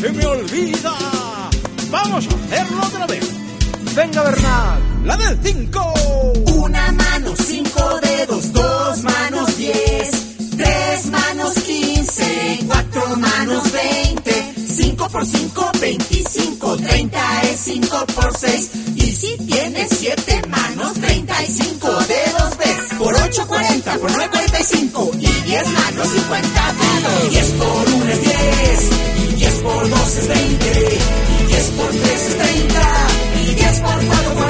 se me olvida. Vamos a hacerlo otra vez. Venga, Bernat, la del 5. Una mano, 5 dedos, 2 manos, 10, 3 manos, 15, 4 manos, 20, 5 por 5, 25, 30 es 5 por 6. Y si tienes 7 manos, 35 dedos ves. Por 8, 40, por 9, 45. Y 10 manos, 50 dedos. 10 por 1 es 10. Y 10 por 2 es 20. Y 10 por 3 es 30. Y 10 por 4,